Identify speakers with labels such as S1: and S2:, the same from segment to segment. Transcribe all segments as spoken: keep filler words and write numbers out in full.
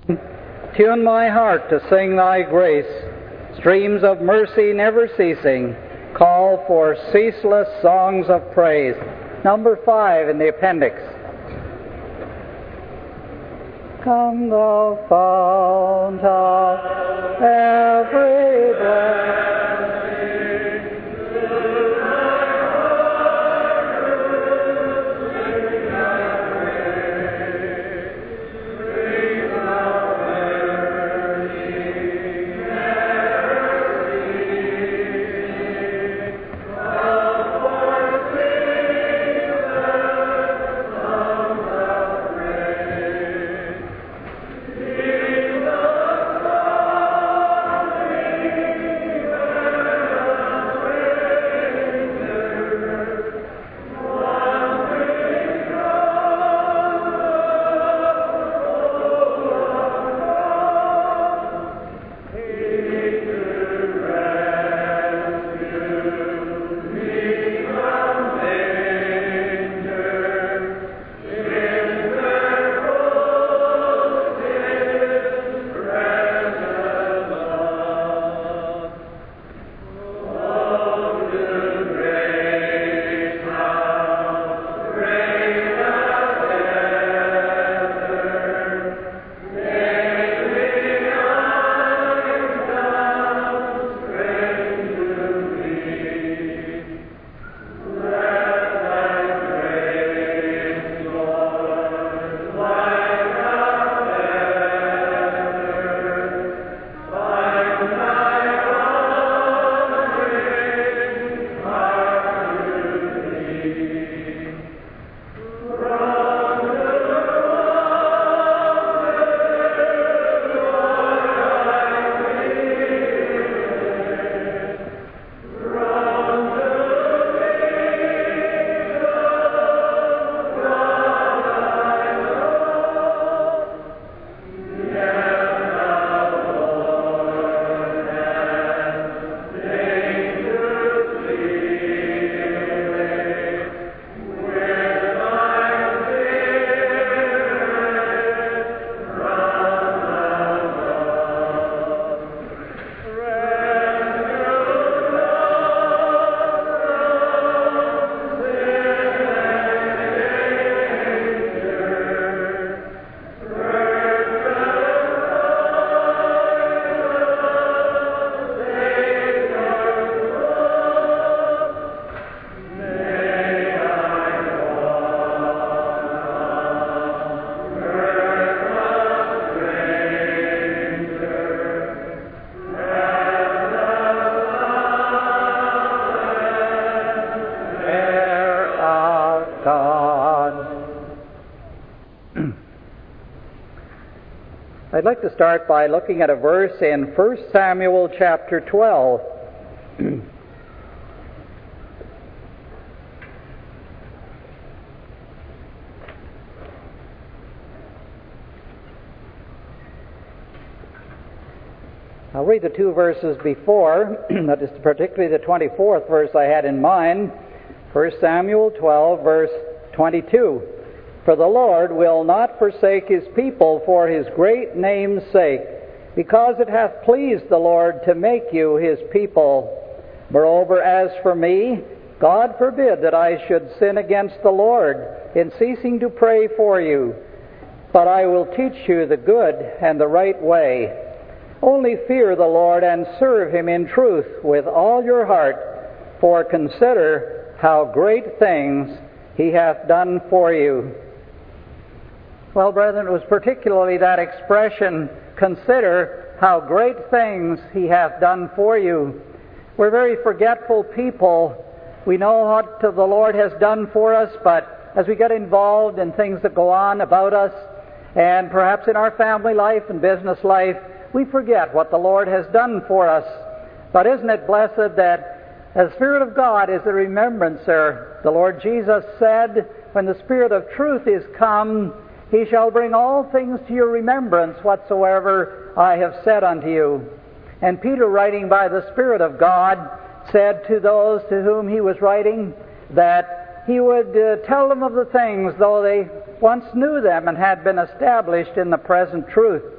S1: Tune my heart to sing thy grace. Streams of mercy never ceasing call for ceaseless songs of praise. Number five in the appendix. Come thou fount of every blessing. I'd like to start by looking at a verse in First Samuel chapter twelve. I'll read the two verses before, that is particularly the twenty-fourth verse I had in mind. First Samuel twelve, verse twenty-two. For the Lord will not forsake his people for his great name's sake, because it hath pleased the Lord to make you his people. Moreover, as for me, God forbid that I should sin against the Lord in ceasing to pray for you. But I will teach you the good and the right way. Only fear the Lord and serve him in truth with all your heart, for consider how great things he hath done for you. Well, brethren, it was particularly that expression, consider how great things he hath done for you. We're very forgetful people. We know what the Lord has done for us, but as we get involved in things that go on about us, and perhaps in our family life and business life, we forget what the Lord has done for us. But isn't it blessed that the Spirit of God is a remembrancer? The Lord Jesus said, when the Spirit of truth is come, he shall bring all things to your remembrance whatsoever I have said unto you. And Peter, writing by the Spirit of God, said to those to whom he was writing that he would uh, tell them of the things though they once knew them and had been established in the present truth.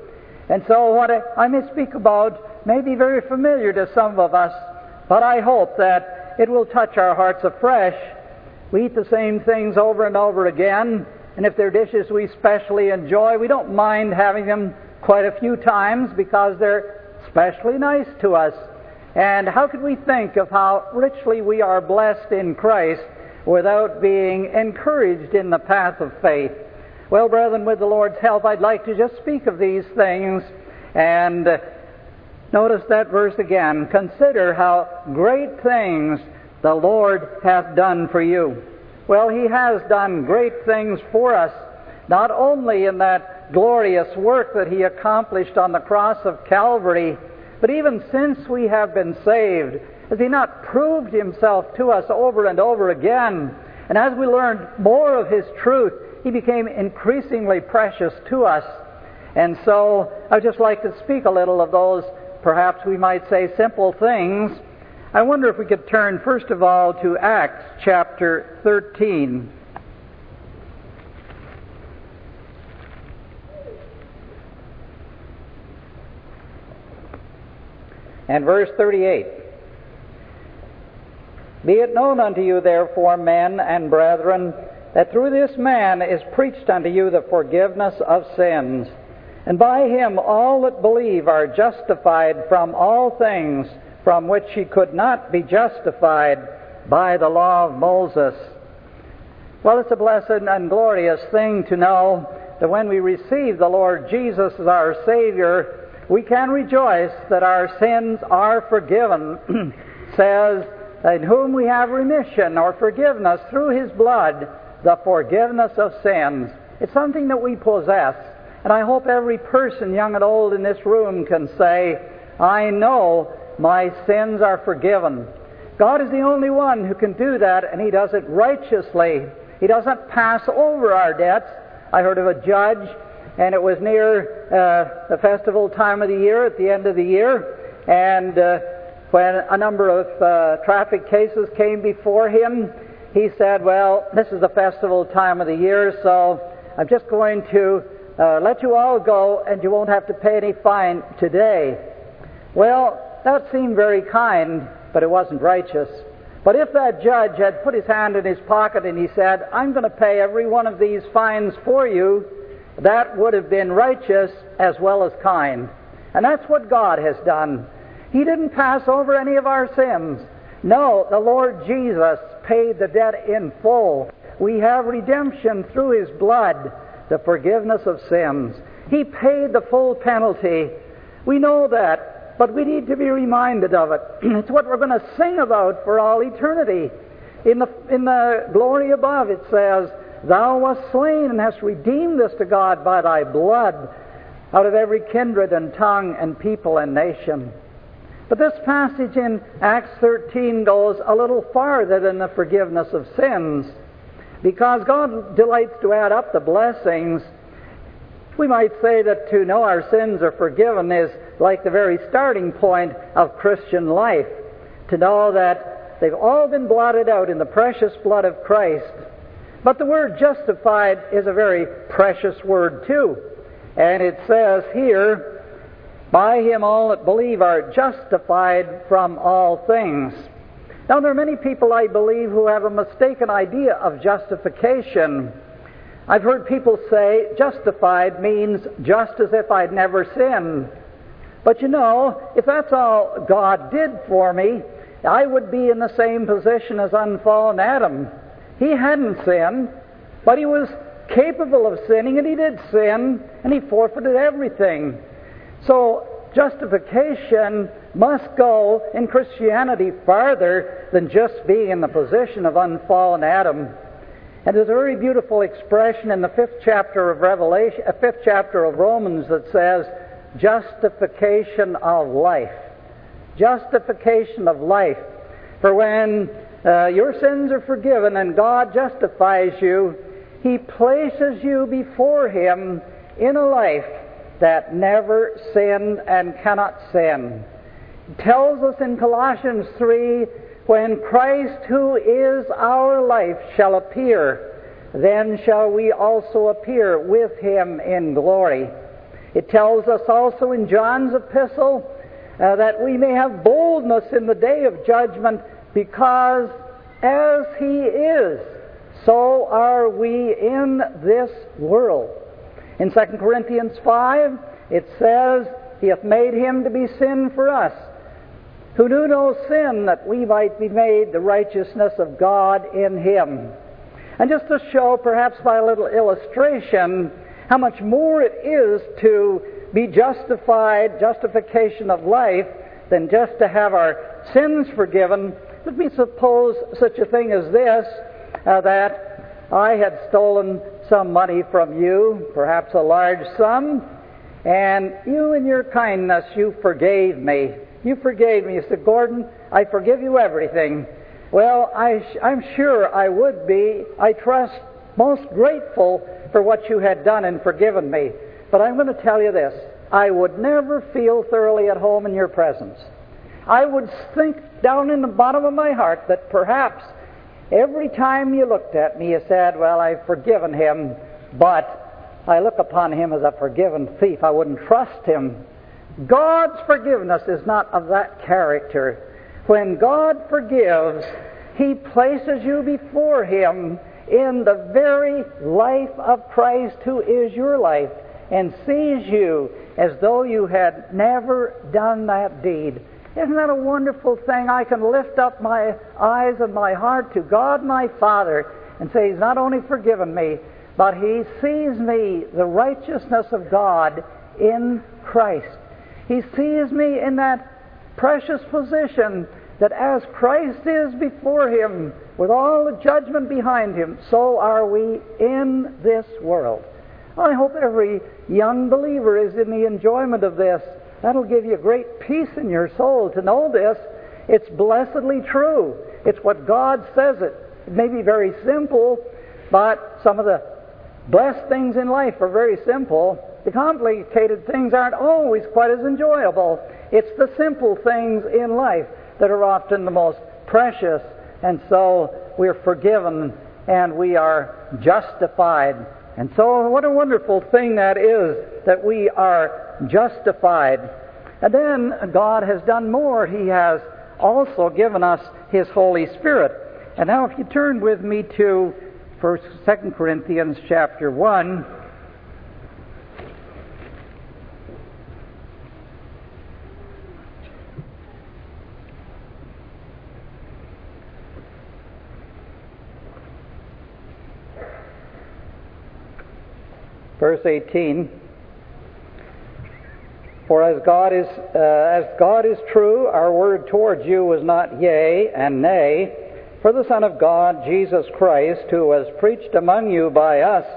S1: And so what I, I may speak about may be very familiar to some of us, but I hope that it will touch our hearts afresh. We eat the same things over and over again, and if they're dishes we specially enjoy, we don't mind having them quite a few times because they're especially nice to us. And how could we think of how richly we are blessed in Christ without being encouraged in the path of faith? Well, brethren, with the Lord's help, I'd like to just speak of these things. And uh, notice that verse again. Consider how great things the Lord hath done for you. Well, He has done great things for us, not only in that glorious work that He accomplished on the cross of Calvary, but even since we have been saved, has He not proved Himself to us over and over again? And as we learned more of His truth, He became increasingly precious to us. And so I'd just like to speak a little of those, perhaps we might say, simple things. I wonder if we could turn first of all to Acts chapter thirteen. And verse thirty-eight. Be it known unto you, therefore, men and brethren, that through this man is preached unto you the forgiveness of sins. And by him all that believe are justified from all things from which he could not be justified by the law of Moses. Well, it's a blessed and glorious thing to know that when we receive the Lord Jesus as our Savior, we can rejoice that our sins are forgiven. Says, in whom we have remission or forgiveness through His blood, the forgiveness of sins. It's something that we possess. And I hope every person, young and old, in this room can say, I know my sins are forgiven. God is the only one who can do that, and He does it righteously. He doesn't pass over our debts. I heard of a judge, and it was near uh, the festival time of the year, at the end of the year, and uh, when a number of uh, traffic cases came before him, he said, well, this is the festival time of the year, so I'm just going to uh, let you all go, and you won't have to pay any fine today. Well, that seemed very kind, but it wasn't righteous. But if that judge had put his hand in his pocket and he said, I'm going to pay every one of these fines for you, that would have been righteous as well as kind. And that's what God has done. He didn't pass over any of our sins. No, the Lord Jesus paid the debt in full. We have redemption through His blood, the forgiveness of sins. He paid the full penalty. We know that, but we need to be reminded of it. It's what we're going to sing about for all eternity. In the, in the glory above it says, Thou wast slain and hast redeemed us to God by Thy blood out of every kindred and tongue and people and nation. But this passage in Acts thirteen goes a little farther than the forgiveness of sins. Because God delights to add up the blessings, we might say that to know our sins are forgiven is like the very starting point of Christian life. To know that they've all been blotted out in the precious blood of Christ. But the word justified is a very precious word too. And it says here, by Him all that believe are justified from all things. Now there are many people, I believe, who have a mistaken idea of justification. I've heard people say justified means just as if I'd never sinned. But you know, if that's all God did for me, I would be in the same position as unfallen Adam. He hadn't sinned, but he was capable of sinning, and he did sin, and he forfeited everything. So justification must go in Christianity farther than just being in the position of unfallen Adam. And there's a very beautiful expression in the fifth chapter of Revelation, uh, fifth chapter of Romans that says, justification of life. Justification of life. For when uh, your sins are forgiven and God justifies you, He places you before Him in a life that never sinned and cannot sin. It tells us in Colossians three, when Christ, who is our life, shall appear, then shall we also appear with Him in glory. It tells us also in John's epistle uh, that we may have boldness in the day of judgment, because as He is, so are we in this world. In Second Corinthians five, it says, He hath made Him to be sin for us, who knew no sin, that we might be made the righteousness of God in Him. And just to show, perhaps by a little illustration, how much more it is to be justified, justification of life, than just to have our sins forgiven, let me suppose such a thing as this, uh, that I had stolen some money from you, perhaps a large sum, and you in your kindness, you forgave me. You forgave me. You said, Gordon, I forgive you everything. Well, I sh- I'm sure I would be, I trust, most grateful for what you had done and forgiven me. But I'm going to tell you this. I would never feel thoroughly at home in your presence. I would think down in the bottom of my heart that perhaps every time you looked at me, you said, well, I've forgiven him, but I look upon him as a forgiven thief. I wouldn't trust him. God's forgiveness is not of that character. When God forgives, He places you before Him in the very life of Christ, who is your life, and sees you as though you had never done that deed. Isn't that a wonderful thing? I can lift up my eyes and my heart to God my Father and say, He's not only forgiven me, but He sees me, the righteousness of God in Christ. He sees me in that precious position that as Christ is before Him, with all the judgment behind Him, so are we in this world. I hope every young believer is in the enjoyment of this. That'll give you great peace in your soul to know this. It's blessedly true. It's what God says it. It may be very simple, but some of the blessed things in life are very simple. The complicated things aren't always quite as enjoyable. It's the simple things in life that are often the most precious. And so we're forgiven and we are justified. And so what a wonderful thing that is, that we are justified. And then God has done more. He has also given us His Holy Spirit. And now if you turn with me to First, Second Corinthians chapter one. Verse eighteen, for as God is uh, as God is true, our word towards you was not yea and nay, for the Son of God, Jesus Christ, who was preached among you by us,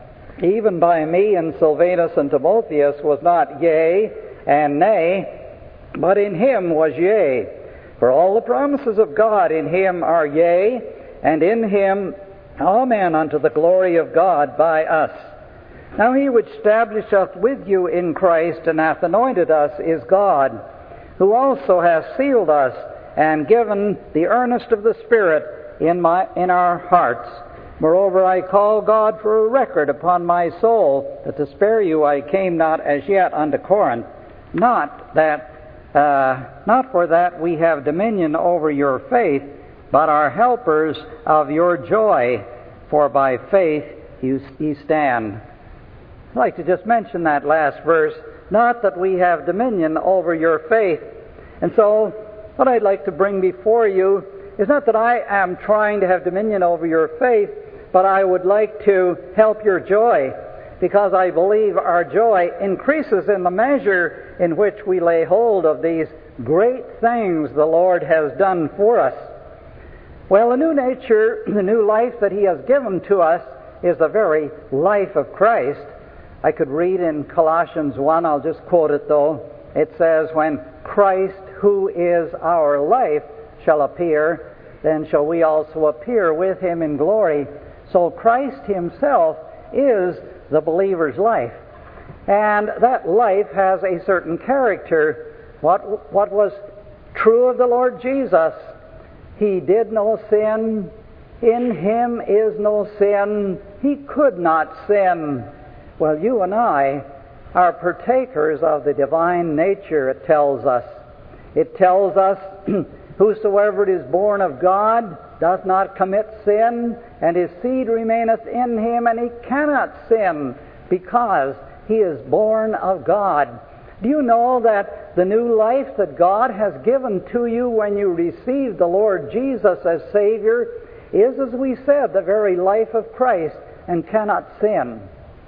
S1: even by me and Silvanus and Timotheus, was not yea and nay, but in Him was yea. For all the promises of God in Him are yea, and in Him amen, unto the glory of God by us. Now He which established us with you in Christ and hath anointed us is God, who also hath sealed us and given the earnest of the Spirit in my in our hearts. Moreover, I call God for a record upon my soul, that to spare you I came not as yet unto Corinth, not that uh, not for that we have dominion over your faith, but are helpers of your joy, for by faith you, you stand. I'd like to just mention that last verse, not that we have dominion over your faith. And so, what I'd like to bring before you is not that I am trying to have dominion over your faith, but I would like to help your joy, because I believe our joy increases in the measure in which we lay hold of these great things the Lord has done for us. Well, the new nature, the new life that He has given to us is the very life of Christ. I could read in Colossians one, I'll just quote it though. It says, when Christ, who is our life, shall appear, then shall we also appear with Him in glory. So Christ Himself is the believer's life. And that life has a certain character. What, what was true of the Lord Jesus? He did no sin. In Him is no sin. He could not sin. Well, you and I are partakers of the divine nature, it tells us. It tells us, whosoever is born of God does not commit sin, and his seed remaineth in him, and he cannot sin, because he is born of God. Do you know that the new life that God has given to you when you received the Lord Jesus as Savior is, as we said, the very life of Christ, and cannot sin?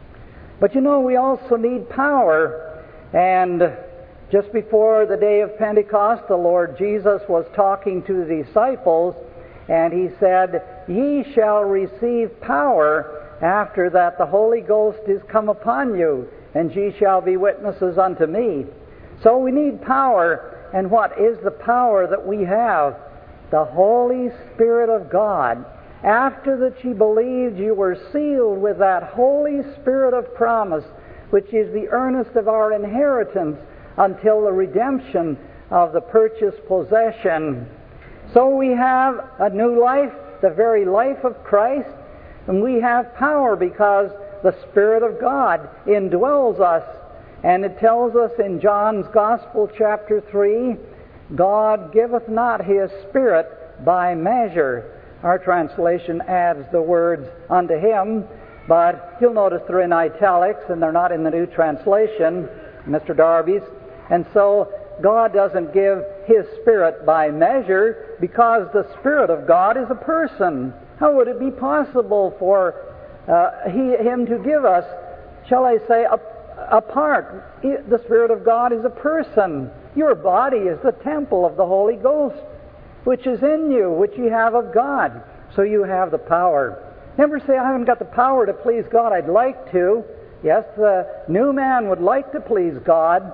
S1: But you know, we also need power, and just before the day of Pentecost, the Lord Jesus was talking to the disciples, and he said, "Ye shall receive power after that the Holy Ghost is come upon you, and ye shall be witnesses unto me." So we need power, and what is the power that we have? The Holy Spirit of God. After that ye believed, you were sealed with that Holy Spirit of promise, which is the earnest of our inheritance until the redemption of the purchased possession. So we have a new life, the very life of Christ, and we have power because the Spirit of God indwells us. And it tells us in John's Gospel, chapter three, God giveth not His Spirit by measure. Our translation adds the words unto Him, but you'll notice they're in italics and they're not in the New Translation, Mister Darby's. And so God doesn't give His Spirit by measure, because the Spirit of God is a person. How would it be possible for uh, he, Him to give us, shall I say, a, a part? The Spirit of God is a person. Your body is the temple of the Holy Ghost, which is in you, which you have of God. So you have the power. Never say, I haven't got the power to please God. I'd like to. Yes, the new man would like to please God,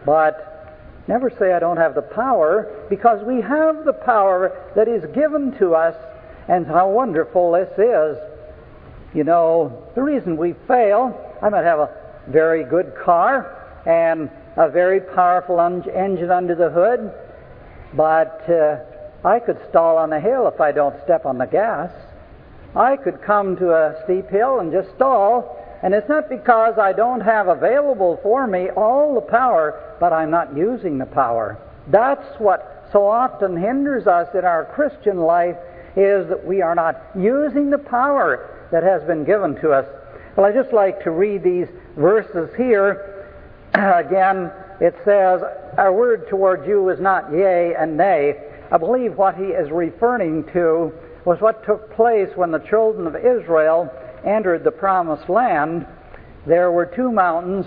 S1: but never say I don't have the power, because we have the power that is given to us. And how wonderful this is. You know, the reason we fail, I might have a very good car and a very powerful un- engine under the hood, but uh, I could stall on a hill if I don't step on the gas. I could come to a steep hill and just stall, and it's not because I don't have available for me all the power, but I'm not using the power. That's what so often hinders us in our Christian life, is that we are not using the power that has been given to us. Well, I just like to read these verses here. Again, it says, our word toward you is not yea and nay. I believe what he is referring to was what took place when the children of Israel entered the promised land. There were two mountains.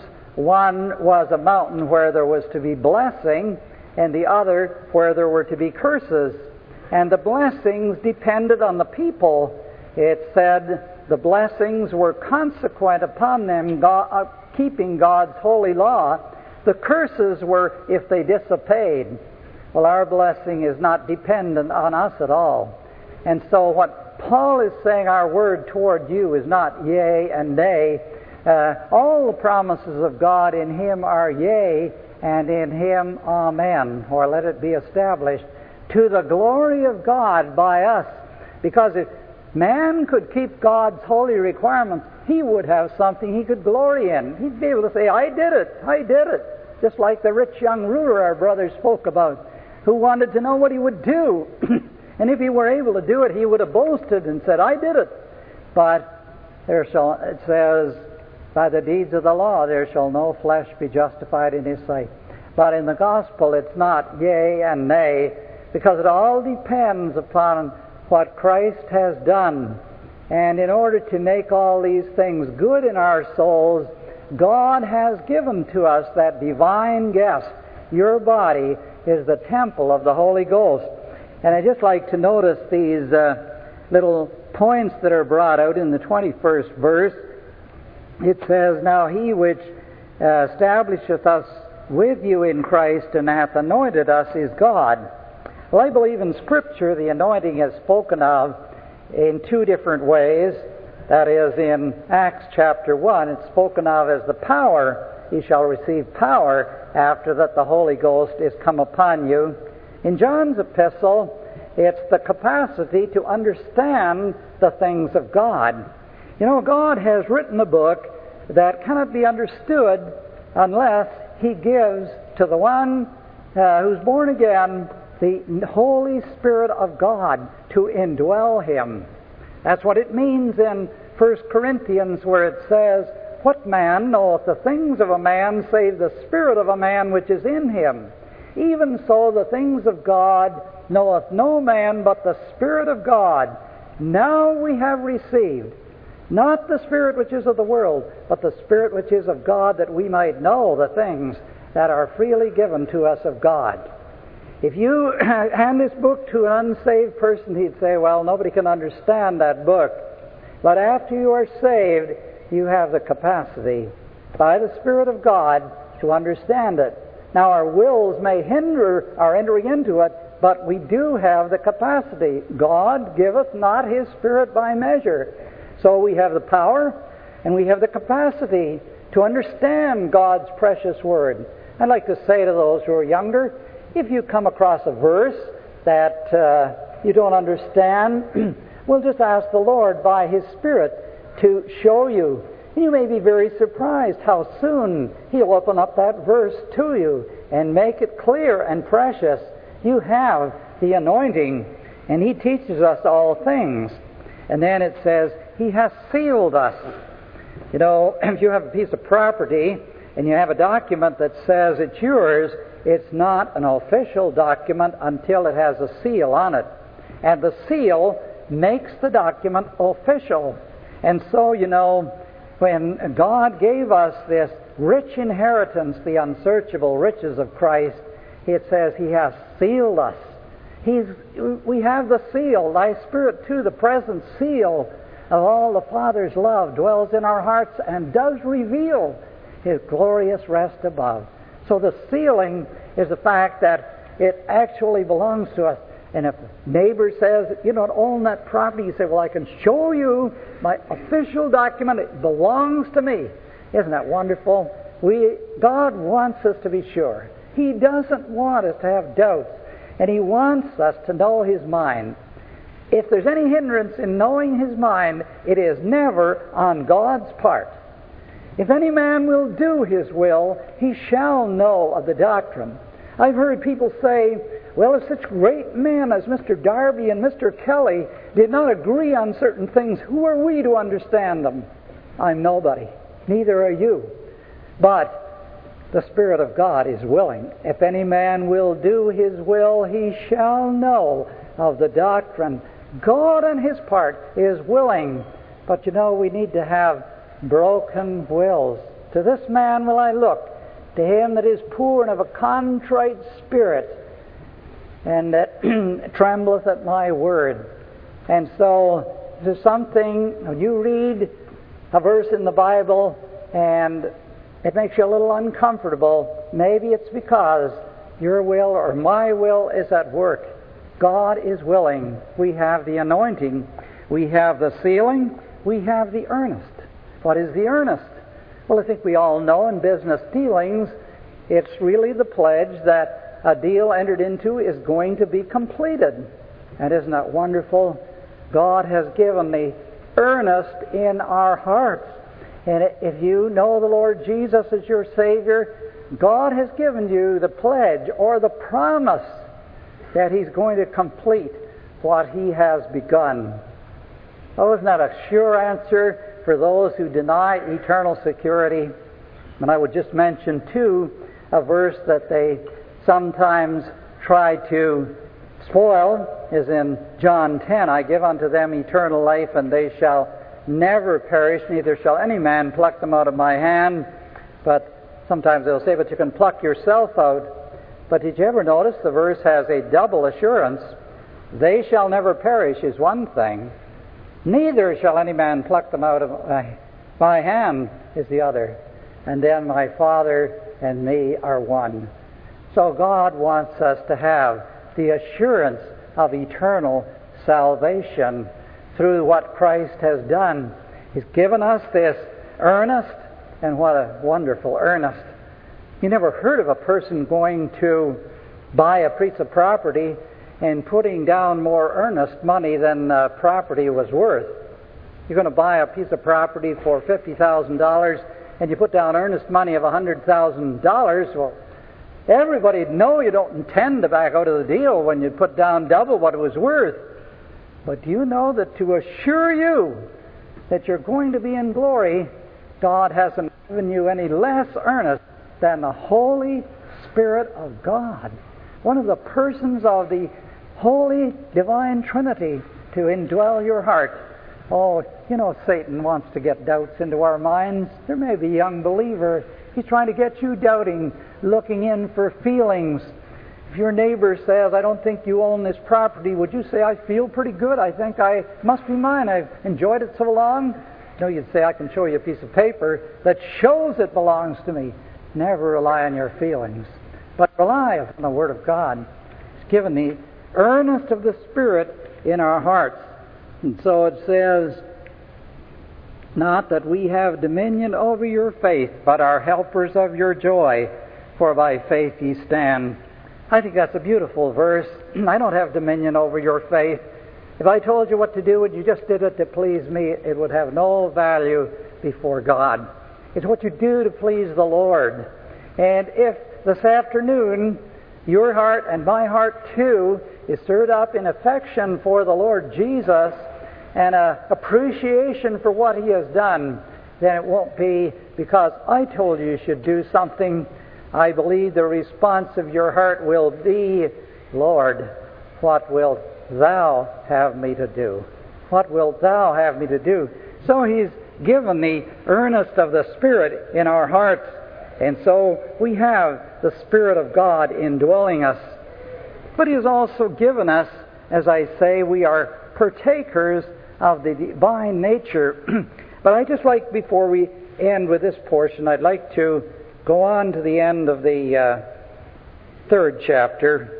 S1: One was a mountain where there was to be blessing, and the other where there were to be curses. And the blessings depended on the people. It said the blessings were consequent upon them God, uh, keeping God's holy law. The curses were if they disobeyed. Well, our blessing is not dependent on us at all. And so what Paul is saying, our word toward you is not yea and nay. Uh, all the promises of God in Him are yea, and in Him amen, or let it be established, to the glory of God by us. Because if man could keep God's holy requirements, he would have something he could glory in. He'd be able to say, I did it, I did it. Just like the rich young ruler our brother spoke about, who wanted to know what he would do. And if he were able to do it, he would have boasted and said, I did it. But there shall, it says, by the deeds of the law there shall no flesh be justified in his sight. But in the gospel it's not yea and nay, because it all depends upon what Christ has done. And in order to make all these things good in our souls, God has given to us that divine guest. Your body is the temple of the Holy Ghost. And I just like to notice these uh, little points that are brought out in the twenty-first verse. It says, Now he which uh, establisheth us with you in Christ and hath anointed us is God. Well, I believe in Scripture the anointing is spoken of in two different ways. That is, in Acts chapter one, it's spoken of as the power. Ye shall receive power after that the Holy Ghost is come upon you. In John's epistle, it's the capacity to understand the things of God. You know, God has written a book that cannot be understood unless He gives to the one uh, who's born again the Holy Spirit of God to indwell him. That's what it means in First Corinthians, where it says, "What man knoweth the things of a man, save the spirit of a man which is in him? Even so the things of God knoweth no man but the Spirit of God. Now we have received, not the spirit which is of the world, but the Spirit which is of God, that we might know the things that are freely given to us of God." If you hand this book to an unsaved person, he'd say, "Well, nobody can understand that book." But after you are saved, you have the capacity, by the Spirit of God, to understand it. Now, our wills may hinder our entering into it, but we do have the capacity. God giveth not His Spirit by measure. So we have the power, and we have the capacity to understand God's precious Word. I'd like to say to those who are younger, if you come across a verse that uh, you don't understand, we'll just ask the Lord by His Spirit to show you. You may be very surprised how soon He'll open up that verse to you and make it clear and precious. You have the anointing, and He teaches us all things. And then it says, He has sealed us. You know, if you have a piece of property and you have a document that says it's yours, it's not an official document until it has a seal on it. And the seal makes the document official. And so, you know, when God gave us this rich inheritance, the unsearchable riches of Christ, it says He has sealed us. He's, we have the seal, Thy Spirit too, the present seal of all the Father's love dwells in our hearts and does reveal His glorious rest above. So the sealing is the fact that it actually belongs to us. And if a neighbor says, "You don't own that property," you say, "Well, I can show you my official document. It belongs to me." Isn't that wonderful? We, God wants us to be sure. He doesn't want us to have doubts. And He wants us to know His mind. If there's any hindrance in knowing His mind, it is never on God's part. If any man will do His will, he shall know of the doctrine. I've heard people say, "Well, if such great men as Mister Darby and Mister Kelly did not agree on certain things, who are we to understand them?" I'm nobody. Neither are you. But the Spirit of God is willing. If any man will do His will, he shall know of the doctrine. God on His part is willing. But you know, we need to have broken wills. "To this man will I look, to him that is poor and of a contrite spirit, and that trembleth at my word." And so there's something, when you read a verse in the Bible and it makes you a little uncomfortable, maybe it's because your will or my will is at work. God is willing. We have the anointing. We have the sealing. We have the earnest. What is the earnest? Well, I think we all know in business dealings, it's really the pledge that a deal entered into is going to be completed. And isn't that wonderful? God has given the earnest in our hearts. And if you know the Lord Jesus as your Savior, God has given you the pledge or the promise that He's going to complete what He has begun. Oh, isn't that a sure answer for those who deny eternal security? And I would just mention, too, a verse that they sometimes try to spoil is in John ten. "I give unto them eternal life, and they shall never perish, neither shall any man pluck them out of my hand." But sometimes they'll say, "But you can pluck yourself out." But did you ever notice the verse has a double assurance? They shall never perish is one thing. Neither shall any man pluck them out of my, my hand is the other. And then my Father and me are one. So God wants us to have the assurance of eternal salvation through what Christ has done. He's given us this earnest, and what a wonderful earnest. You never heard of a person going to buy a piece of property and putting down more earnest money than the property was worth. You're going to buy a piece of property for fifty thousand dollars, and you put down earnest money of one hundred thousand dollars, well, everybody'd know you don't intend to back out of the deal when you put down double what it was worth. But do you know that to assure you that you're going to be in glory, God hasn't given you any less earnest than the Holy Spirit of God, one of the persons of the Holy Divine Trinity, to indwell your heart. Oh, you know, Satan wants to get doubts into our minds. There may be a young believer. He's trying to get you doubting, looking in for feelings. If your neighbor says, I don't think you own this property, would you say, I feel pretty good. I think I must be mine. I've enjoyed it so long. No, you'd say, I can show you a piece of paper that shows it belongs to me. Never rely on your feelings, but rely on the Word of God. It's given the earnest of the Spirit in our hearts. And so it says, not that we have dominion over your faith, but are helpers of your joy, for by faith ye stand. I think that's a beautiful verse. I don't have dominion over your faith. If I told you what to do and you just did it to please me, it would have no value before God. It's what you do to please the Lord. And if this afternoon your heart and my heart too is stirred up in affection for the Lord Jesus and an appreciation for what He has done, then it won't be because I told you you should do something. I believe the response of your heart will be, Lord, what wilt Thou have me to do? What wilt Thou have me to do? So He's given the earnest of the Spirit in our hearts, and so we have the Spirit of God indwelling us. But He has also given us, as I say, we are partakers of the divine nature. But I just like, before we end with this portion, I'd like to go on to the end of the uh, third chapter.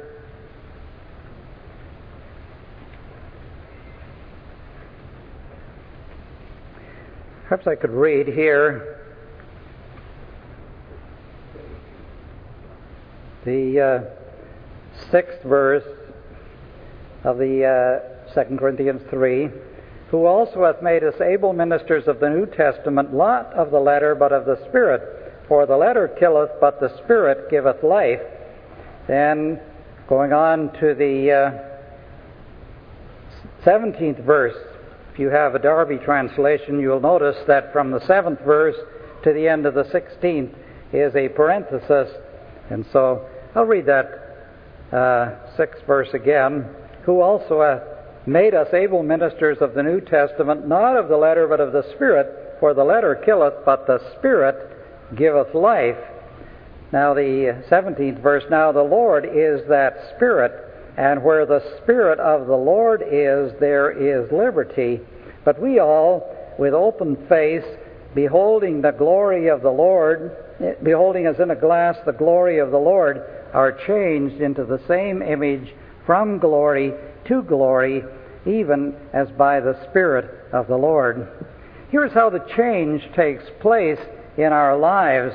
S1: Perhaps I could read here the uh, sixth verse of the uh, Second Corinthians three. Who also hath made us able ministers of the New Testament, not of the letter, but of the Spirit. For the letter killeth, but the Spirit giveth life. Then, going on to the uh, seventeenth verse, if you have a Darby translation, you'll notice that from the seventh verse to the end of the sixteenth is a parenthesis. And so, I'll read that uh, sixth verse again. Who also hath made us able ministers of the New Testament, not of the letter, but of the Spirit. For the letter killeth, but the Spirit giveth life. Now the seventeenth verse, now the Lord is that Spirit, and where the Spirit of the Lord is, there is liberty. But we all, with open face, beholding the glory of the Lord, beholding as in a glass the glory of the Lord, are changed into the same image from glory to glory, even as by the Spirit of the Lord. Here's how the change takes place in our lives.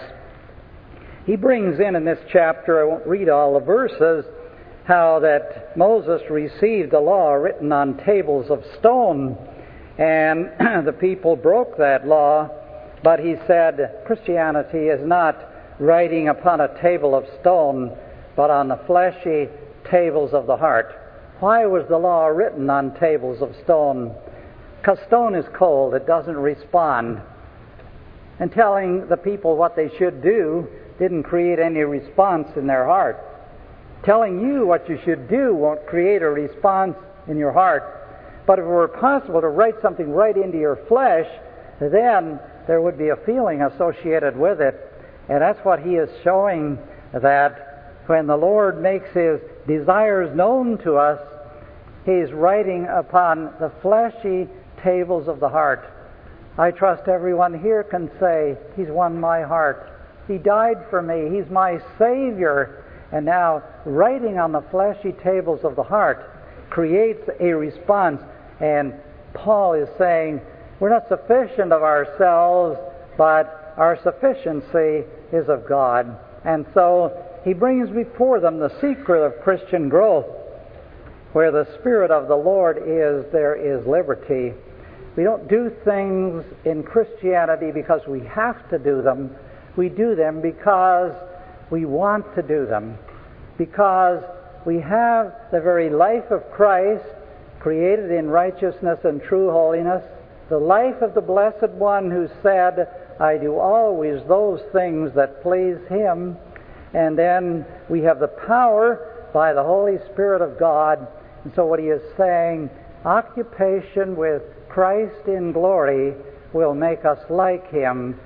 S1: He brings in in this chapter, I won't read all the verses, how that Moses received the law written on tables of stone, and the people broke that law, but he said Christianity is not writing upon a table of stone, but on the fleshy tables of the heart. Why was the law written on tables of stone? Because stone is cold, it doesn't respond. And telling the people what they should do didn't create any response in their heart. Telling you what you should do won't create a response in your heart. But if it were possible to write something right into your flesh, then there would be a feeling associated with it. And that's what he is showing, that when the Lord makes His desires known to us, He's writing upon the fleshy tables of the heart. I trust everyone here can say, He's won my heart. He died for me. He's my Savior. And now, writing on the fleshy tables of the heart creates a response. And Paul is saying, we're not sufficient of ourselves, but our sufficiency is of God. And so, he brings before them the secret of Christian growth. Where the Spirit of the Lord is, there is liberty. We don't do things in Christianity because we have to do them. We do them because we want to do them. Because we have the very life of Christ, created in righteousness and true holiness, the life of the Blessed One who said, I do always those things that please Him. And then we have the power by the Holy Spirit of God. And so what he is saying, occupation with Christ in glory will make us like Him.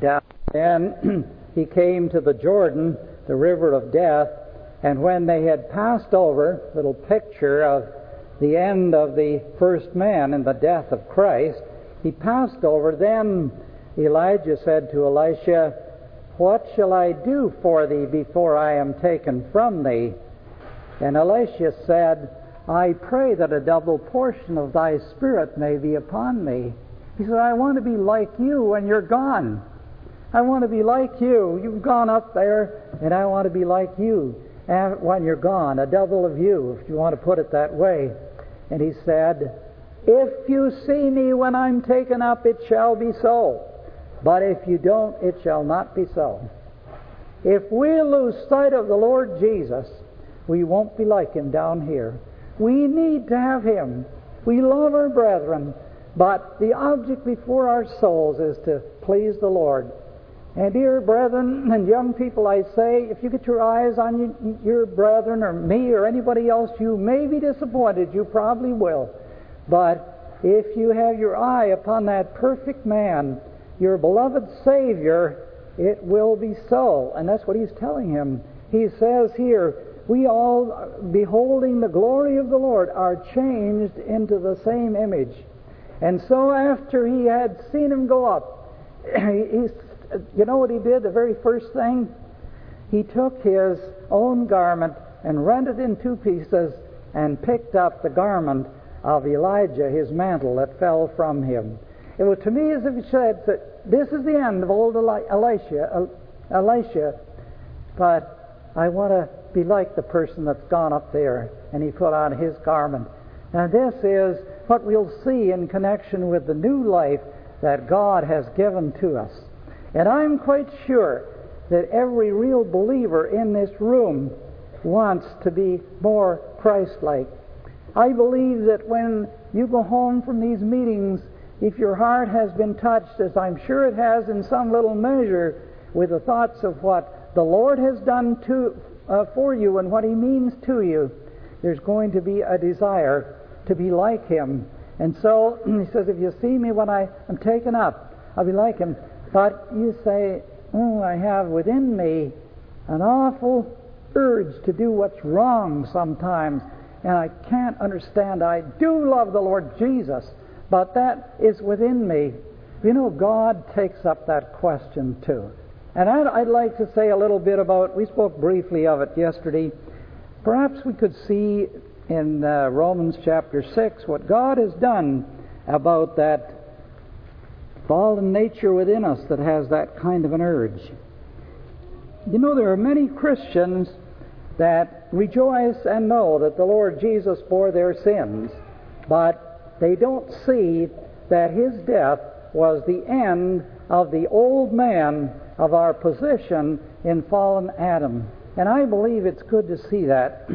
S1: Then he came to the Jordan, the river of death, and when they had passed over, little picture of the end of the first man and the death of Christ, he passed over. Then Elijah said to Elisha, what shall I do for thee before I am taken from thee? And Elisha said, I pray that a double portion of thy spirit may be upon me. He said, I want to be like you when you're gone. I want to be like you. You've gone up there, and I want to be like you when you're gone, a double of you, if you want to put it that way. And he said, if you see me when I'm taken up, it shall be so. But if you don't, it shall not be so. If we lose sight of the Lord Jesus, we won't be like Him down here. We need to have Him. We love our brethren, but the object before our souls is to please the Lord. And dear brethren and young people, I say, if you get your eyes on you, your brethren or me or anybody else, you may be disappointed. You probably will. But if you have your eye upon that perfect man, your beloved Savior, it will be so. And that's what he's telling him. He says here, we all, beholding the glory of the Lord, are changed into the same image. And so after he had seen him go up, he, you know what he did? The very first thing? He took his own garment and rent it in two pieces and picked up the garment of Elijah, his mantle that fell from him. It was to me as if he said that this is the end of old Elisha, Elisha, but I want to be like the person that's gone up there. And he put on his garment. Now this is what we'll see in connection with the new life that God has given to us. And I'm quite sure that every real believer in this room wants to be more Christ-like. I believe that when you go home from these meetings, if your heart has been touched, as I'm sure it has in some little measure, with the thoughts of what the Lord has done to, uh, for you and what He means to you, there's going to be a desire to be like Him. And so He says, if you see me when I am taken up, I'll be like Him. But you say, oh, I have within me an awful urge to do what's wrong sometimes, and I can't understand. I do love the Lord Jesus, but that is within me. You know, God takes up that question too. And I'd, I'd like to say a little bit about, we spoke briefly of it yesterday. Perhaps we could see in uh, Romans chapter six what God has done about that fallen nature within us that has that kind of an urge. You know, there are many Christians that rejoice and know that the Lord Jesus bore their sins, but they don't see that His death was the end of the old man of our position in fallen Adam. And I believe it's good to see that.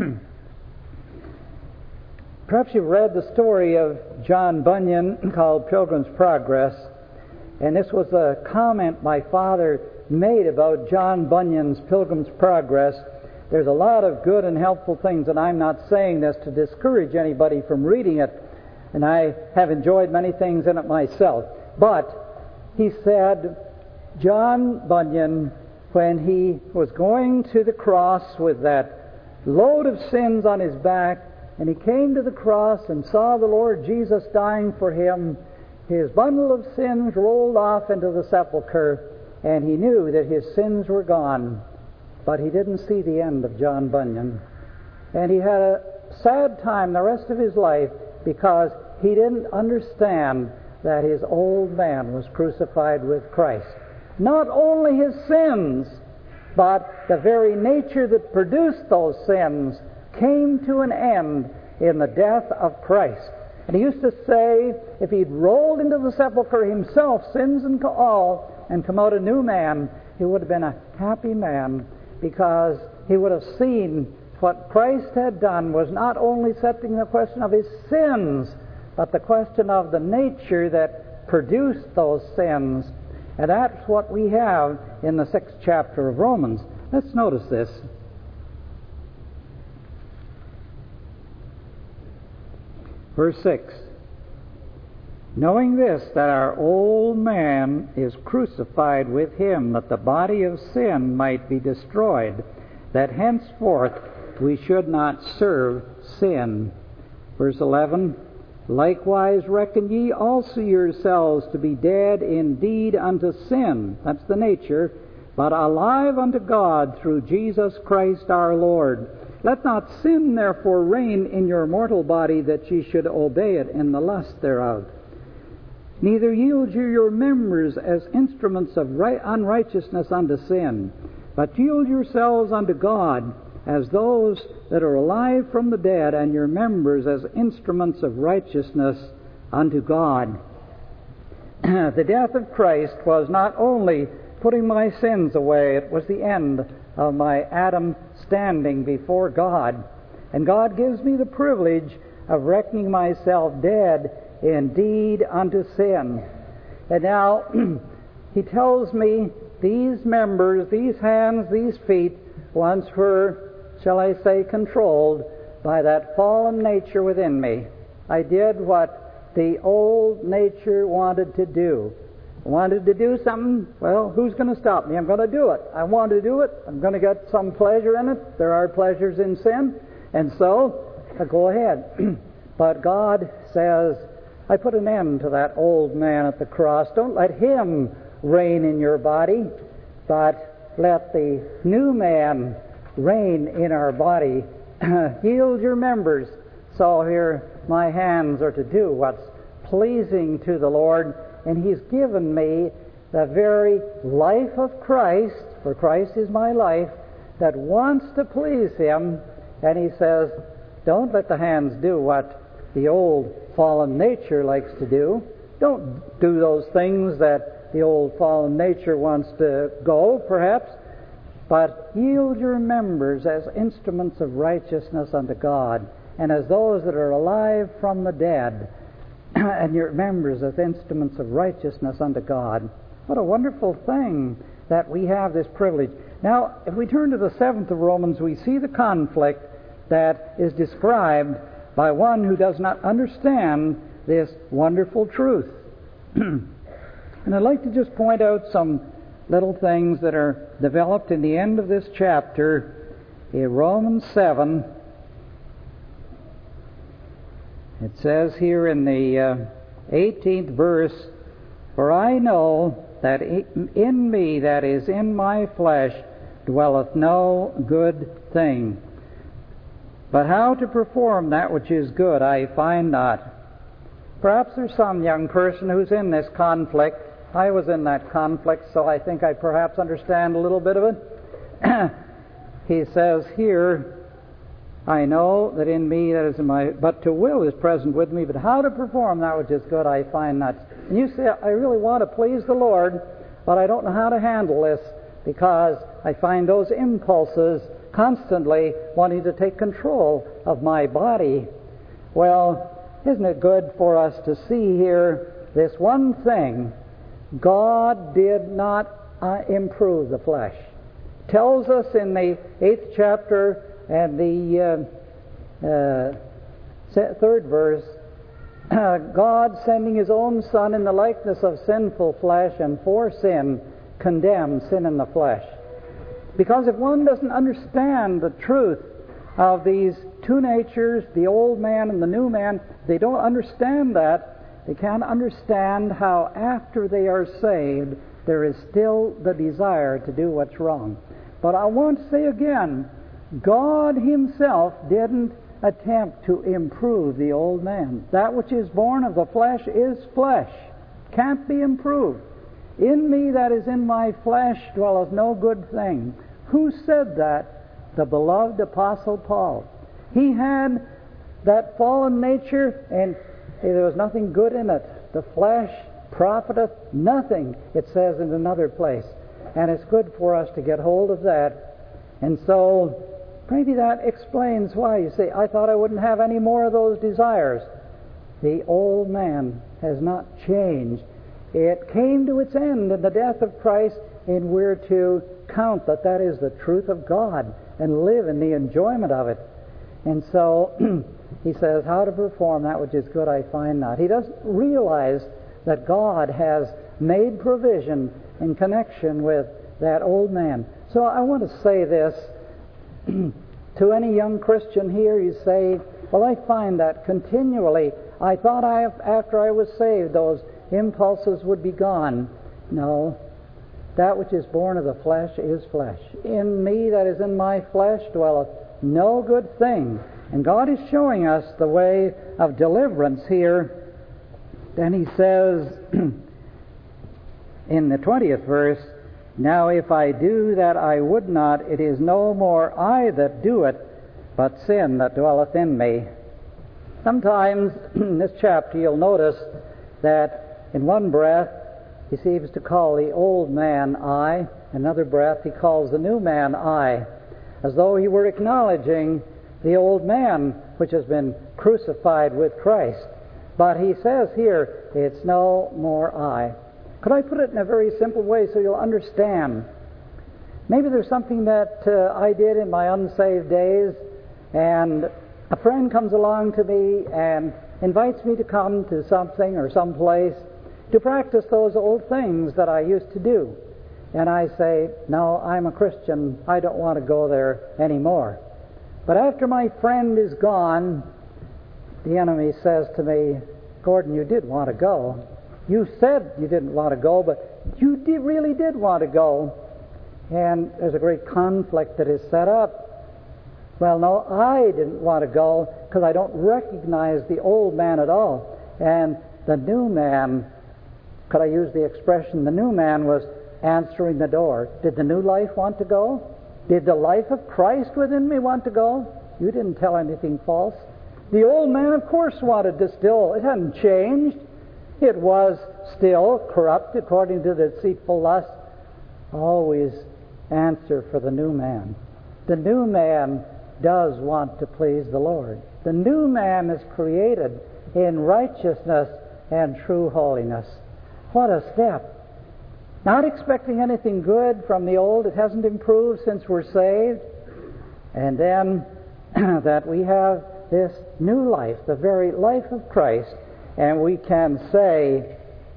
S1: Perhaps you've read the story of John Bunyan called Pilgrim's Progress. And this was a comment my father made about John Bunyan's Pilgrim's Progress. There's a lot of good and helpful things, and I'm not saying this to discourage anybody from reading it, and I have enjoyed many things in it myself. But he said, John Bunyan, when he was going to the cross with that load of sins on his back, and he came to the cross and saw the Lord Jesus dying for him, his bundle of sins rolled off into the sepulchre, and he knew that his sins were gone. But he didn't see the end of John Bunyan. And he had a sad time the rest of his life because he didn't understand that his old man was crucified with Christ. Not only his sins, but the very nature that produced those sins came to an end in the death of Christ. And he used to say, if he'd rolled into the sepulchre himself, sins and all, and come out a new man, he would have been a happy man, because he would have seen what Christ had done was not only settling the question of his sins, but the question of the nature that produced those sins. And that's what we have in the sixth chapter of Romans. Let's notice this. Verse six. Knowing this, that our old man is crucified with him, that the body of sin might be destroyed, that henceforth we should not serve sin. Verse eleven. Likewise reckon ye also yourselves to be dead indeed unto sin, that's the nature, but alive unto God through Jesus Christ our Lord. Let not sin therefore reign in your mortal body, that ye should obey it in the lust thereof. Neither yield you your members as instruments of right unrighteousness unto sin, but yield yourselves unto God as those that are alive from the dead, and your members as instruments of righteousness unto God. The death of Christ was not only putting my sins away, it was the end of my Adam standing before God. And God gives me the privilege of reckoning myself dead indeed unto sin. And now he tells me these members, these hands, these feet, once were, shall I say, controlled by that fallen nature within me. I did what the old nature wanted to do. Wanted to do something, well, who's going to stop me? I'm going to do it. I want to do it. I'm going to get some pleasure in it. There are pleasures in sin. And so, I go ahead. But God says, I put an end to that old man at the cross. Don't let him reign in your body, but let the new man reign in our body. Yield your members. So here my hands are to do what's pleasing to the Lord, and he's given me the very life of Christ, for Christ is my life, that wants to please him. And he says, don't let the hands do what the old fallen nature likes to do. Don't do those things that the old fallen nature wants to go, perhaps, but yield your members as instruments of righteousness unto God, and as those that are alive from the dead, and your members as instruments of righteousness unto God. What a wonderful thing that we have this privilege. Now, if we turn to the seventh of Romans, we see the conflict that is described by one who does not understand this wonderful truth. And I'd like to just point out some little things that are developed in the end of this chapter in Romans seven. It says here in the uh, eighteenth verse, for I know that in me, that is in my flesh, dwelleth no good thing. But how to perform that which is good I find not. Perhaps there's some young person who's in this conflict. I was in that conflict, so I think I perhaps understand a little bit of it. He says here, I know that in me, that is in my, but to will is present with me, but how to perform that which is good I find not. And you say, I really want to please the Lord, but I don't know how to handle this, because I find those impulses constantly wanting to take control of my body. Well, isn't it good for us to see here this one thing? God did not uh, improve the flesh. It tells us in the eighth chapter and the uh, uh, third verse, uh, God sending his own Son in the likeness of sinful flesh, and for sin condemned sin in the flesh. Because if one doesn't understand the truth of these two natures, the old man and the new man, they don't understand that, they can't understand how after they are saved, there is still the desire to do what's wrong. But I want to say again, God himself didn't attempt to improve the old man. That which is born of the flesh is flesh, can't be improved. In me, that is in my flesh, dwelleth no good thing. Who said that? The beloved Apostle Paul. He had that fallen nature, and there was nothing good in it. The flesh profiteth nothing, it says in another place. And it's good for us to get hold of that. And so maybe that explains why. You say, I thought I wouldn't have any more of those desires. The old man has not changed. It came to its end in the death of Christ, and we're to count that that is the truth of God and live in the enjoyment of it. And so he says, how to perform that which is good I find not. He doesn't realize that God has made provision in connection with that old man. So I want to say this to any young Christian here. You say, well, I find that continually. I thought I, after I was saved, those impulses would be gone. No. That which is born of the flesh is flesh. In me, that is in my flesh, dwelleth no good thing. And God is showing us the way of deliverance here. Then he says in the twentieth verse, now if I do that I would not, it is no more I that do it, but sin that dwelleth in me. Sometimes in this chapter you'll notice that in one breath he seems to call the old man I, another breath he calls the new man I, as though he were acknowledging the old man which has been crucified with Christ. But he says here, it's no more I. Could I put it in a very simple way so you'll understand? Maybe there's something that uh, I did in my unsaved days, and a friend comes along to me and invites me to come to something or some place to practice those old things that I used to do. And I say, no, I'm a Christian. I don't want to go there anymore. But after my friend is gone, the enemy says to me, Gordon, you did want to go. You said you didn't want to go, but you did, really did want to go. And there's a great conflict that is set up. Well, no, I didn't want to go because I don't recognize the old man at all. And the new man, could I use the expression, the new man was answering the door. Did the new life want to go? Did the life of Christ within me want to go? You didn't tell anything false. The old man, of course, wanted to still. It hadn't changed. It was still corrupt according to the deceitful lust. Always answer for the new man. The new man does want to please the Lord. The new man is created in righteousness and true holiness. What a step. Not expecting anything good from the old. It hasn't improved since we're saved. And then that we have this new life, the very life of Christ, and we can say,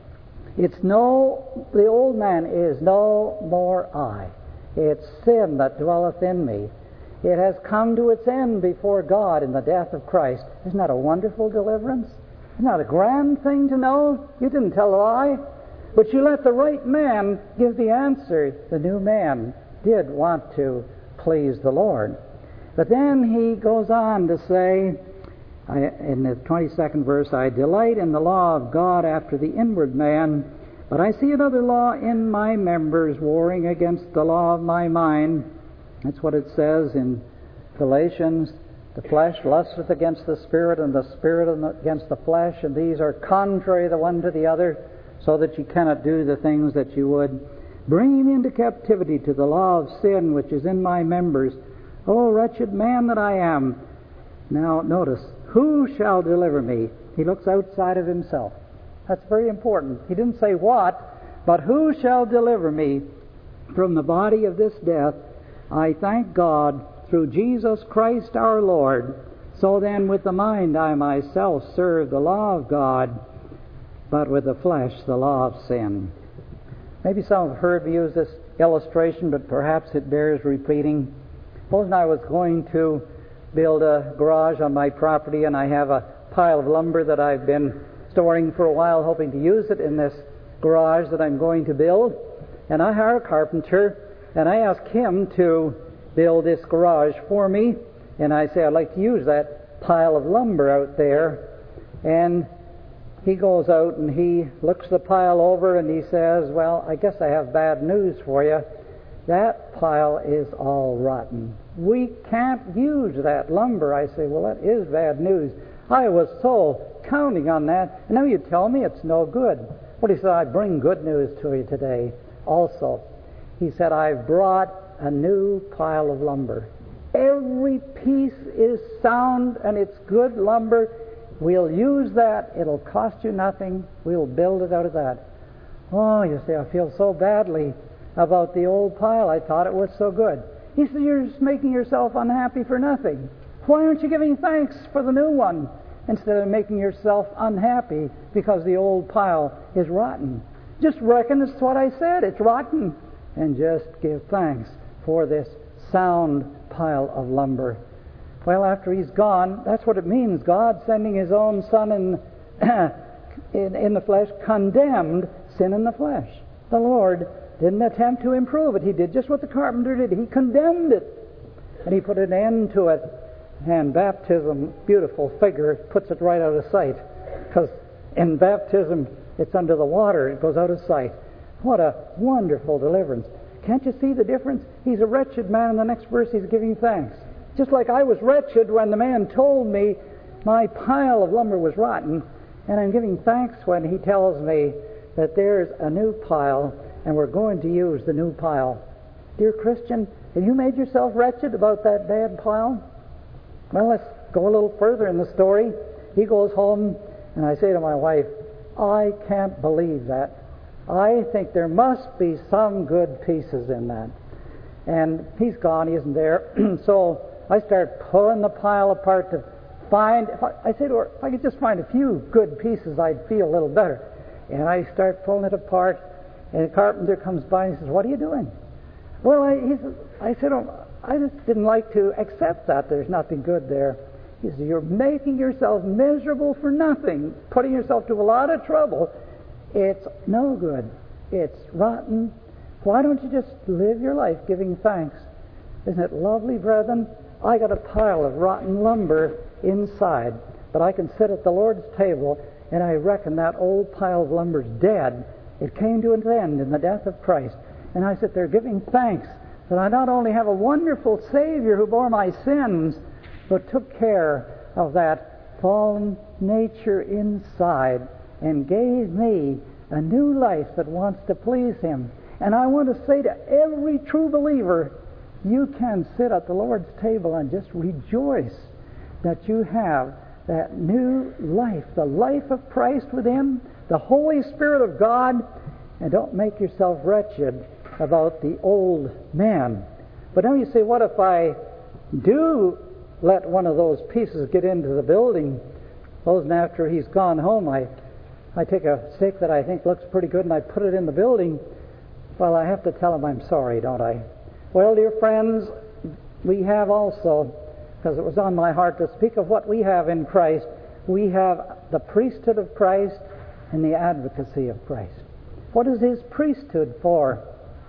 S1: it's no, the old man is no more I. It's sin that dwelleth in me. It has come to its end before God in the death of Christ. Isn't that a wonderful deliverance? Isn't that a grand thing to know? You didn't tell a lie, but you let the right man give the answer. The new man did want to please the Lord. But then he goes on to say, I, in the twenty-second verse, I delight in the law of God after the inward man, but I see another law in my members, warring against the law of my mind. That's what it says in Galatians. The flesh lusteth against the spirit, and the spirit against the flesh, and these are contrary the one to the other, so that you cannot do the things that you would. Bring me into captivity to the law of sin which is in my members. O wretched man that I am. Now notice, who shall deliver me? He looks outside of himself. That's very important. He didn't say what, but who shall deliver me from the body of this death? I thank God through Jesus Christ our Lord. So then with the mind I myself serve the law of God, but with the flesh the law of sin. Maybe some have heard me use this illustration, but perhaps it bears repeating. Supposing I was going to build a garage on my property, and I have a pile of lumber that I've been storing for a while, hoping to use it in this garage that I'm going to build. And I hire a carpenter, and I ask him to build this garage for me. And I say, I'd like to use that pile of lumber out there. And he goes out and he looks the pile over and he says, well, I guess I have bad news for you. That pile is all rotten. We can't use that lumber. I say, well, that is bad news. I was so counting on that, and now you tell me it's no good. Well, he said, I bring good news to you today also. He said, I've brought a new pile of lumber. Every piece is sound and it's good lumber. We'll use that. It'll cost you nothing. We'll build it out of that. Oh, you say, I feel so badly about the old pile. I thought it was so good. He said, you're just making yourself unhappy for nothing. Why aren't you giving thanks for the new one instead of making yourself unhappy because the old pile is rotten? Just reckon it's what I said. It's rotten. And just give thanks for this sound pile of lumber. Well, after he's gone, that's what it means. God sending his own Son in, in, in the flesh condemned sin in the flesh. The Lord didn't attempt to improve it. He did just what the carpenter did. He condemned it. And he put an end to it. And baptism, beautiful figure, puts it right out of sight. Because in baptism, it's under the water. It goes out of sight. What a wonderful deliverance. Can't you see the difference? He's a wretched man. In the next verse, he's giving thanks. Just like I was wretched when the man told me my pile of lumber was rotten, and I'm giving thanks when he tells me that there's a new pile, and we're going to use the new pile. Dear Christian, have you made yourself wretched about that bad pile? Well, let's go a little further in the story. He goes home, and I say to my wife, I can't believe that. I think there must be some good pieces in that. And he's gone, he isn't there. So I start pulling the pile apart to find, if I, I say to her, if I could just find a few good pieces, I'd feel a little better. And I start pulling it apart, and the carpenter comes by and says, what are you doing? Well, I, he says, I said, oh, I just didn't like to accept that. There's nothing good there. He says, you're making yourself miserable for nothing, putting yourself to a lot of trouble. It's no good. It's rotten. Why don't you just live your life giving thanks? Isn't it lovely, brethren? I got a pile of rotten lumber inside, but I can sit at the Lord's table, and I reckon that old pile of lumber's dead. It came to an end in the death of Christ. And I sit there giving thanks that I not only have a wonderful Savior who bore my sins, but took care of that fallen nature inside and gave me a new life that wants to please Him. And I want to say to every true believer, you can sit at the Lord's table and just rejoice that you have that new life, the life of Christ within, the Holy Spirit of God, and don't make yourself wretched about the old man. But now you say, what if I do let one of those pieces get into the building? Suppose after he's gone home, I I take a stick that I think looks pretty good and I put it in the building. Well, I have to tell him I'm sorry, don't I? Well, dear friends, we have also, because it was on my heart to speak of what we have in Christ, we have the priesthood of Christ and the advocacy of Christ. What is His priesthood for?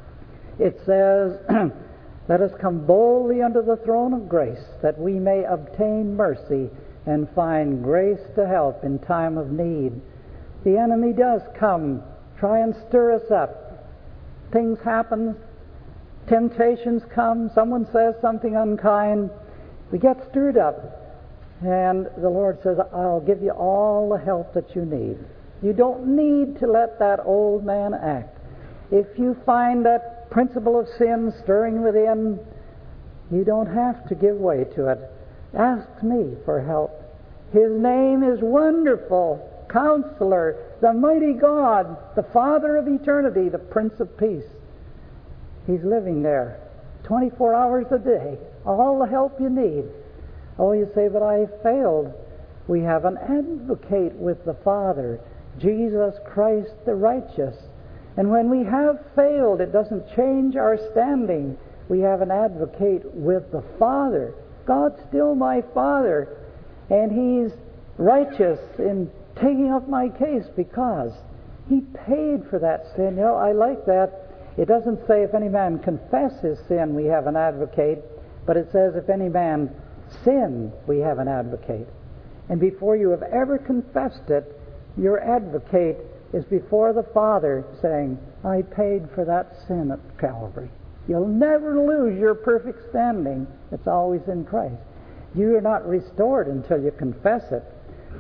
S1: It says, let us come boldly unto the throne of grace, that we may obtain mercy and find grace to help in time of need. The enemy does come, try and stir us up. Things happen, temptations come, someone says something unkind, we get stirred up, and the Lord says, I'll give you all the help that you need. You don't need to let that old man act. If you find that principle of sin stirring within, you don't have to give way to it. Ask me for help. His name is Wonderful Counselor, the mighty God, the Father of eternity, the Prince of Peace. He's living there twenty-four hours a day, all the help you need. Oh, you say, but I failed. We have an advocate with the Father, Jesus Christ the righteous. And when we have failed, it doesn't change our standing. We have an advocate with the Father. God's still my Father, and He's righteous in taking up my case because He paid for that sin. You know, I like that. It doesn't say if any man confess his sin, we have an advocate, but it says if any man sin, we have an advocate. And before you have ever confessed it, your advocate is before the Father saying, I paid for that sin at Calvary. You'll never lose your perfect standing. It's always in Christ. You are not restored until you confess it.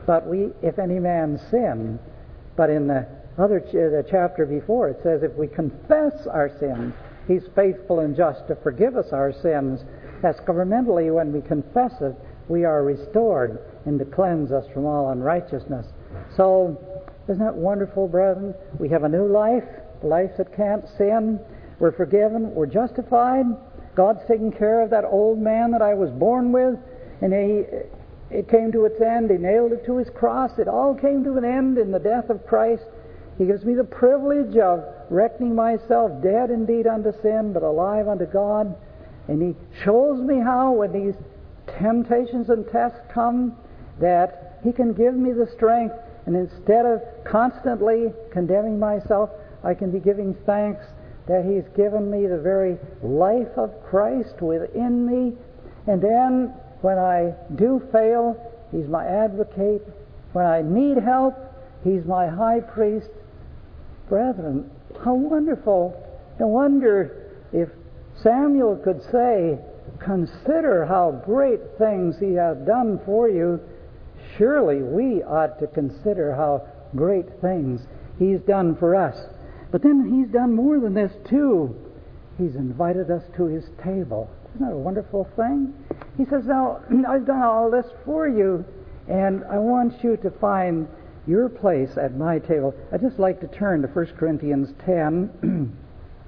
S1: but we, if any man sin. But in the other ch- the chapter before, it says if we confess our sins, He's faithful and just to forgive us our sins. That's governmentally, when we confess it, we are restored and to cleanse us from all unrighteousness. So, isn't that wonderful, brethren? We have a new life, a life that can't sin. We're forgiven. We're justified. God's taken care of that old man that I was born with, and He, it came to its end. He nailed it to His cross. It all came to an end in the death of Christ. He gives me the privilege of reckoning myself dead indeed unto sin, but alive unto God. And He shows me how, when these temptations and tests come, that He can give me the strength, and instead of constantly condemning myself, I can be giving thanks that He's given me the very life of Christ within me. And then, when I do fail, He's my advocate. When I need help, He's my high priest. Brethren, how wonderful. No wonder if Samuel could say, consider how great things He has done for you, surely we ought to consider how great things He's done for us. But then He's done more than this too. He's invited us to His table. Isn't that a wonderful thing? He says, now, I've done all this for you, and I want you to find your place at my table. I'd just like to turn to First Corinthians ten.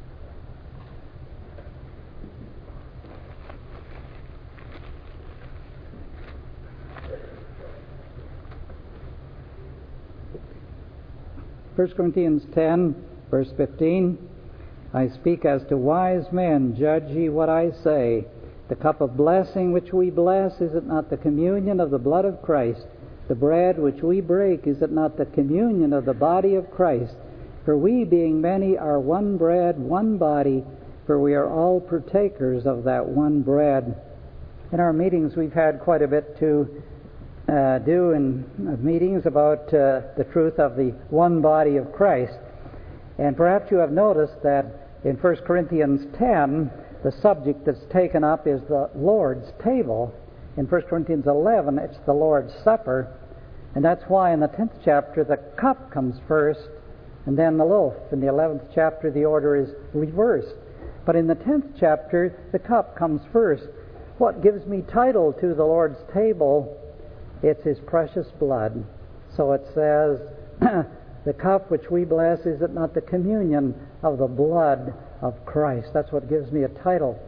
S1: First Corinthians ten, verse fifteen. I speak as to wise men, judge ye what I say. The cup of blessing which we bless, is it not the communion of the blood of Christ? The bread which we break, is it not the communion of the body of Christ? For we, being many, are one bread, one body, for we are all partakers of that one bread. In our meetings, we've had quite a bit to uh, do in uh, meetings about uh, the truth of the one body of Christ. And perhaps you have noticed that in First Corinthians ten, the subject that's taken up is the Lord's table. In First Corinthians eleven, it's the Lord's Supper. And that's why in the tenth chapter, the cup comes first, and then the loaf. In the eleventh chapter, the order is reversed. But in the tenth chapter, the cup comes first. What gives me title to the Lord's table? It's His precious blood. So it says, the cup which we bless, is it not the communion of the blood of Christ? That's what gives me a title.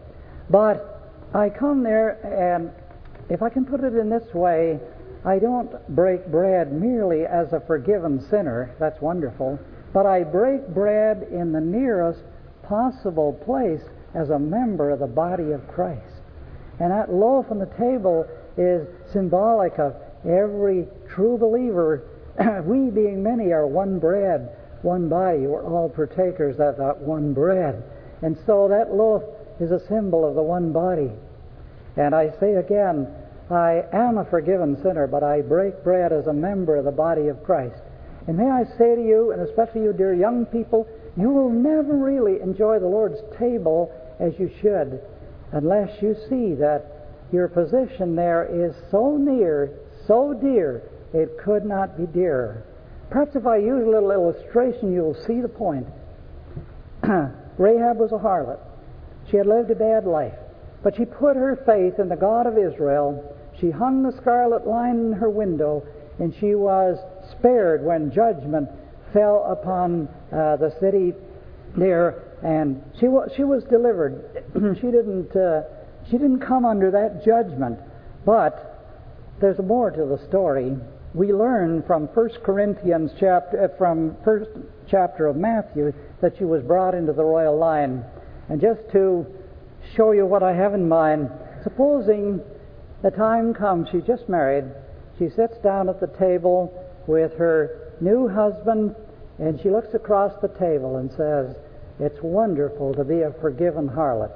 S1: But I come there, and if I can put it in this way, I don't break bread merely as a forgiven sinner. That's wonderful. But I break bread in the nearest possible place as a member of the body of Christ. And that loaf on the table is symbolic of every true believer. We, being many, are one bread, one body. We're all partakers of that one bread. And so that loaf is a symbol of the one body. And I say again, I am a forgiven sinner, but I break bread as a member of the body of Christ. And may I say to you, and especially you dear young people, you will never really enjoy the Lord's table as you should unless you see that your position there is so near, so dear, it could not be dearer. Perhaps if I use a little illustration, you'll see the point. Rahab was a harlot. She had lived a bad life, but she put her faith in the God of Israel. She hung the scarlet line in her window, and she was spared when judgment fell upon uh, the city there, and she was she was delivered. she didn't uh, she didn't come under that judgment. But there's more to the story. We learn from First Corinthians chapter uh, from first chapter of Matthew that she was brought into the royal line. And just to show you what I have in mind, supposing the time comes, she's just married, she sits down at the table with her new husband, and she looks across the table and says, "It's wonderful to be a forgiven harlot."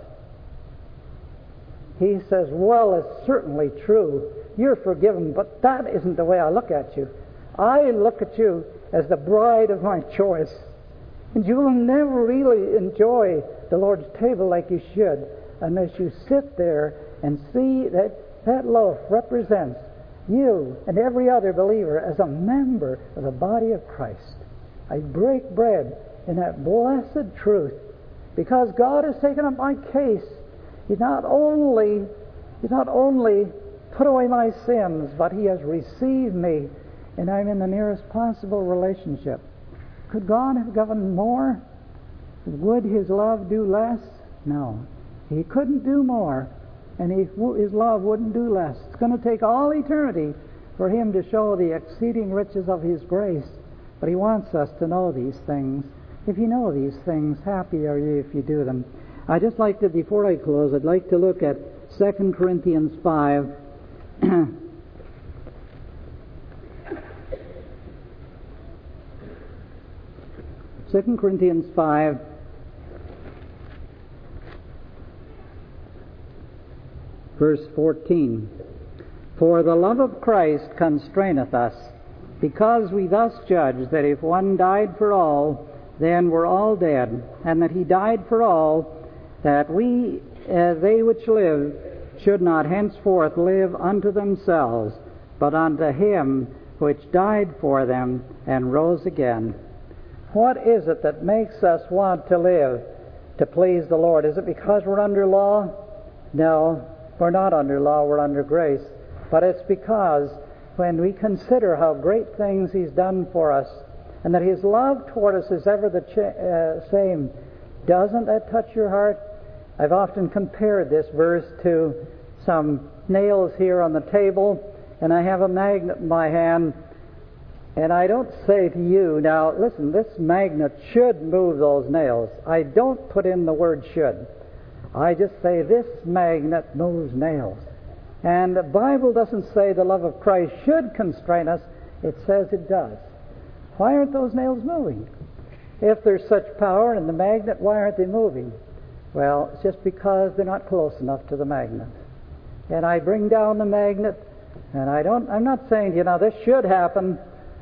S1: He says, "Well, it's certainly true. You're forgiven, but that isn't the way I look at you. I look at you as the bride of my choice. And you will never really enjoy the Lord's table like you should unless you sit there and see that that loaf represents you and every other believer as a member of the body of Christ. I break bread in that blessed truth because God has taken up my case. He's not only, He's not only put away my sins, but He has received me, and I'm in the nearest possible relationship. Could God have given more? Would His love do less? No. He couldn't do more, and he, His love wouldn't do less. It's going to take all eternity for Him to show the exceeding riches of His grace, but He wants us to know these things. If you know these things, happy are you if you do them. I'd just like to, before I close, I'd like to look at Second Corinthians five. Second Corinthians five, verse fourteen. For the love of Christ constraineth us, because we thus judge that if one died for all, then we're all dead, and that He died for all, that we, uh, they which live, should not henceforth live unto themselves, but unto Him which died for them and rose again. What is it that makes us want to live to please the Lord? Is it because we're under law? No, we're not under law, we're under grace. But it's because when we consider how great things He's done for us, and that His love toward us is ever the ch- uh, same, doesn't that touch your heart? I've often compared this verse to some nails here on the table, and I have a magnet in my hand, and I don't say to you, now listen, this magnet should move those nails. I don't put in the word should. I just say this magnet moves nails. And the Bible doesn't say the love of Christ should constrain us. It says it does. Why aren't those nails moving? If there's such power in the magnet, why aren't they moving? Well, it's just because they're not close enough to the magnet. And I bring down the magnet, and I don't, I'm not saying, you know, this should happen.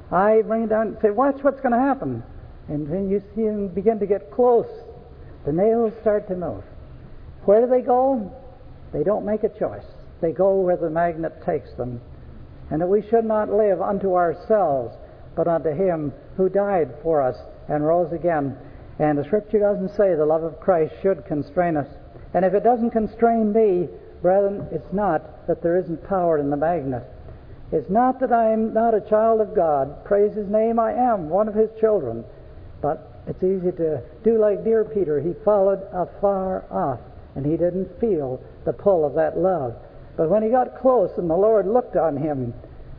S1: I bring it down and say, watch what's going to happen. And when you see them begin to get close, the nails start to move. Where do they go? They don't make a choice. They go where the magnet takes them. And that we should not live unto ourselves, but unto Him who died for us and rose again. And the Scripture doesn't say the love of Christ should constrain us. And if it doesn't constrain me, brethren, it's not that there isn't power in the magnet. It's not that I am not a child of God. Praise His name, I am one of His children. But it's easy to do like dear Peter. He followed afar off, and he didn't feel the pull of that love. But when he got close and the Lord looked on him,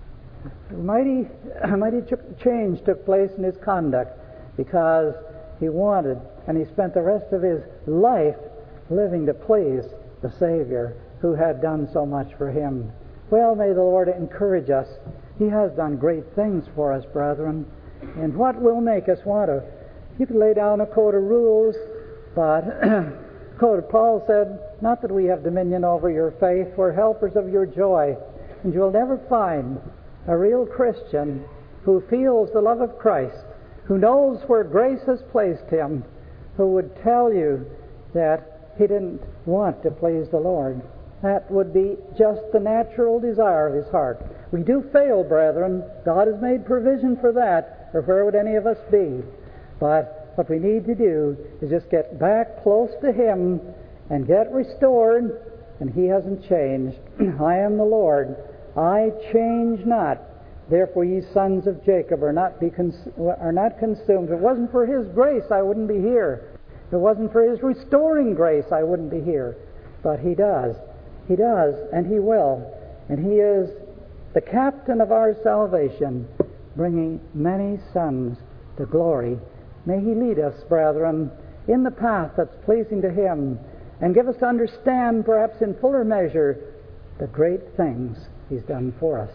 S1: a mighty, a mighty change took place in his conduct, because he wanted, and he spent the rest of his life living to please the Savior who had done so much for him. Well, may the Lord encourage us. He has done great things for us, brethren. And what will make us want to? You could lay down a code of rules, but code of Paul said, not that we have dominion over your faith, we're helpers of your joy. And you'll never find a real Christian who feels the love of Christ, who knows where grace has placed him, who would tell you that he didn't want to please the Lord. That would be just the natural desire of his heart. We do fail, brethren. God has made provision for that, or where would any of us be? But what we need to do is just get back close to Him and get restored, and He hasn't changed. I am the Lord. I change not. Therefore ye sons of Jacob are not, be cons- are not consumed. If it wasn't for His grace, I wouldn't be here. If it wasn't for His restoring grace, I wouldn't be here. But He does. He does, and He will. And He is the captain of our salvation, bringing many sons to glory. May He lead us, brethren, in the path that's pleasing to Him, and give us to understand, perhaps in fuller measure, the great things He's done for us.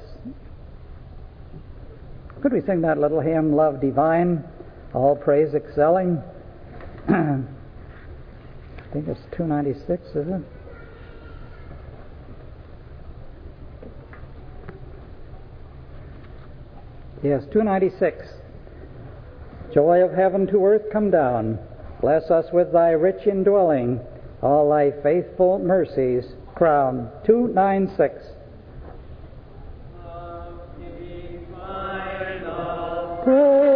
S1: Could we sing that little hymn, Love Divine, All Praise Excelling? I think it's two ninety-six, isn't it? Yes, two ninety-six. Joy of heaven to earth come down, bless us with thy rich indwelling, all thy faithful mercies crown. two ninety-six.
S2: Praise